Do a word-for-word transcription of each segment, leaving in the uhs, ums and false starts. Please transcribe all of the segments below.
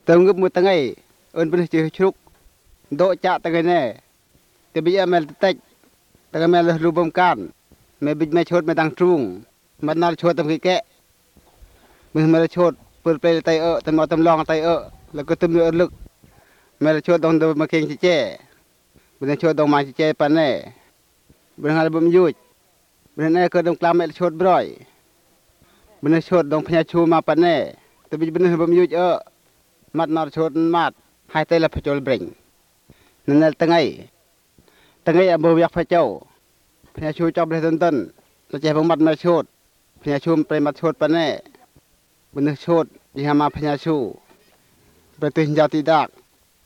เติมงึบมือตั้งไงเอิญเป็นชื่อชุกโดจะตั้งไงแน่แต่บิยาเมลเต็กตั้งเมลรูปมการเมบิดไม่ชดไม่ตั้งจุงมันน่าชดตั้งแก่มือเมลชดเปิดเปลไตเออตั้งมอตั้งลองไตเออแล้วก็ตั้งเนื้อลึกเมลชดต้องดูมาเคียงเจ๊เป็นชดต้องมาเจ๊ปันแน่เป็นอะไรบ่มยุดเป็นแน่ก็ต้องกล้าเมลชดบ่อยเป็นชดต้องพญาชูมาปันแน่แต่บิดเป็นบ่มยุดเออมัดนอชดมัดให้ไตละพจลเบรงนั่นแหละตั้งไงตั้งไงอำเภอยักษ์พระเจ้าพญาชูจอบเลยต้นต้นเราจะให้พมัดมาชดพญาชูไปมาชดปันแน่บนชดยังมาพญาชูไปตื่นยาติดัก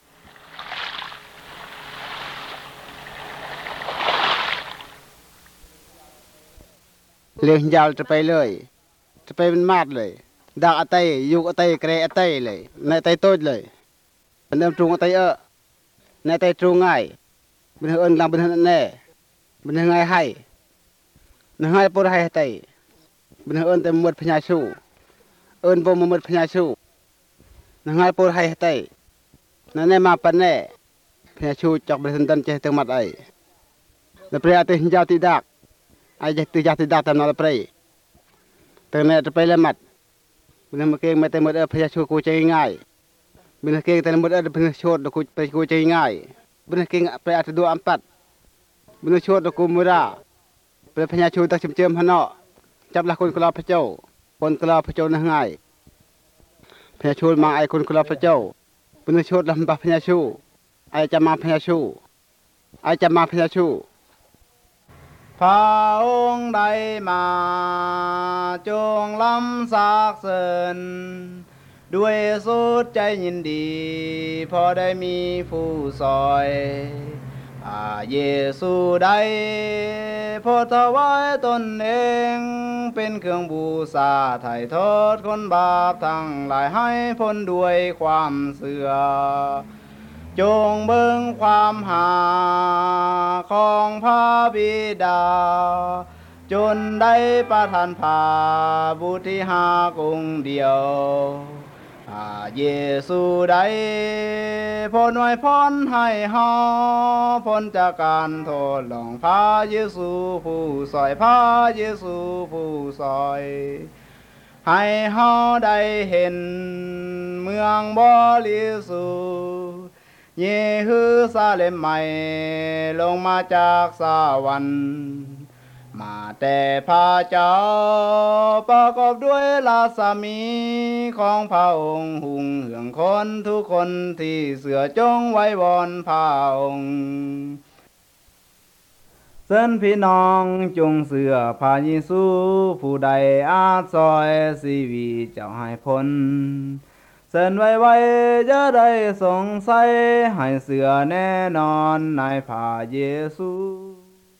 เลี้ยงยาวจะไปเลยจะไปเป็นมาดเลยดักอัตยยุกอัตยเกรอัตยเลยในไตโต้เลยเป็นเริ่มตรงอัตยเออในไตตรงง่ายเป็นเอิญลำเป็นแน่เป็นง่ายให้ในง่ายปวดให้ไตเป็นเอิญแต่หมดพญาชูเอิญบ่หมดพญาชูในง่ายปวดให้ไตนั่นแน่มาปันแน่พญาชูจักเป็นตันใจเติมมัดไอในเปรียติยาวติดักไอจะติยาวติดักตามนาเปรียแต่ในจะไปละมัดเป็นเมื่อกี้ไม่แต่หมดเออพญาชูกูใจง่ายเป็นเก่งแต่หมดเออเป็นโชดกูไปกูใจง่ายเป็นเก่งไปอัตดูอัมปัดเป็นโชดกูมุราเป็นพญาชูตักชิมเจิมพนอจับละคนกลาพระเจ้าคนกลาพระเจ้าง่ายพญาชูมาไอคนกลาพระเจ้าเป็นโชดลำบากพญาชูไอจะมาพญาชูไอจะมาพญาชูพระองค์ใดมาจงลำสากเสริญด้วยสุดใจยินดีพอได้มีผู้ซอยอาเยซูได้พอถวายตนเองเป็นเครื่องบูชาไถ่ทอดคนบาปทั้งหลายให้พ้นด้วยความเสื่อจงเบิ่งความหาของพระบิดาจนได้ประทานพาบุตรที่หากองค์เดียวอาเยซูได้พ้นไว้พ้นให้เฮาพ้นจากการโทษลองพระเยซูผู้ซอยพระเยซูผู้ซอยให้เฮาได้เห็นเมืองบริสุทธิ์เยรูซาเล็มใหม่ลงมาจากสวรรค์มาแต่พระเจ้าประกอบด้วยราศมีของพระองค์หุ่งเหืองคนทุกคนที่เสือจงไว้วอนพระองค์เส้นพี่น้องจงเสือพระเยซูผู้ใดอาจซอยชีวิตเจ้าให้พ้นเส้นไว้ไว้จะได้สงสัยให้เสือแน่นอนในพระเยซู